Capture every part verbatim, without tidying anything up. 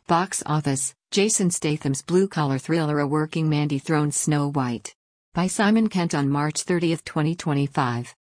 Box office: Jason Statham's blue-collar thriller A Working Man dethrones Snow White. By Simon Kent on March thirtieth, twenty twenty-five.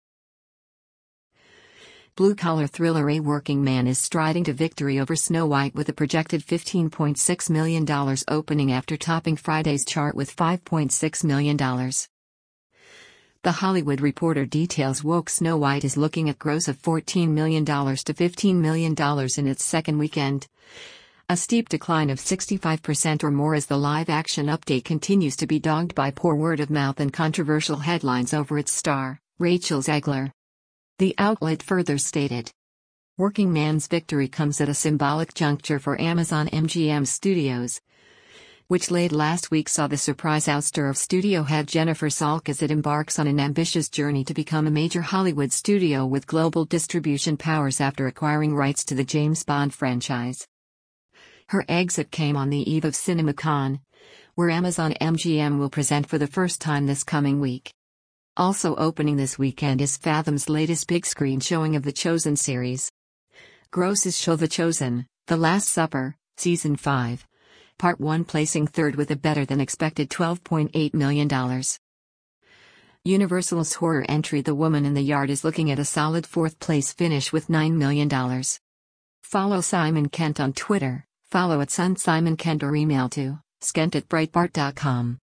Blue-collar thriller A Working Man is striding to victory over Snow White with a projected fifteen point six million dollars opening after topping Friday's chart with five point six million dollars. The Hollywood Reporter details Woke Snow White is looking at gross of fourteen million dollars to fifteen million dollars in its second weekend. A steep decline of sixty-five percent or more as the live-action update continues to be dogged by poor word-of-mouth and controversial headlines over its star, Rachel Zegler. The outlet further stated, Working Man's victory comes at a symbolic juncture for Amazon M G M Studios, which late last week saw the surprise ouster of studio head Jennifer Salke as it embarks on an ambitious journey to become a major Hollywood studio with global distribution powers after acquiring rights to the James Bond franchise. Her exit came on the eve of CinemaCon, where Amazon M G M will present for the first time this coming week. Also opening this weekend is Fathom's latest big-screen showing of the Chosen series. Gross's show The Chosen, The Last Supper, Season five, Part one placing third with a better-than-expected twelve point eight million dollars. Universal's horror entry The Woman in the Yard is looking at a solid fourth-place finish with nine million dollars. Follow Simon Kent on Twitter, follow at Sun Simon Kent or email to skent at breitbart dot com.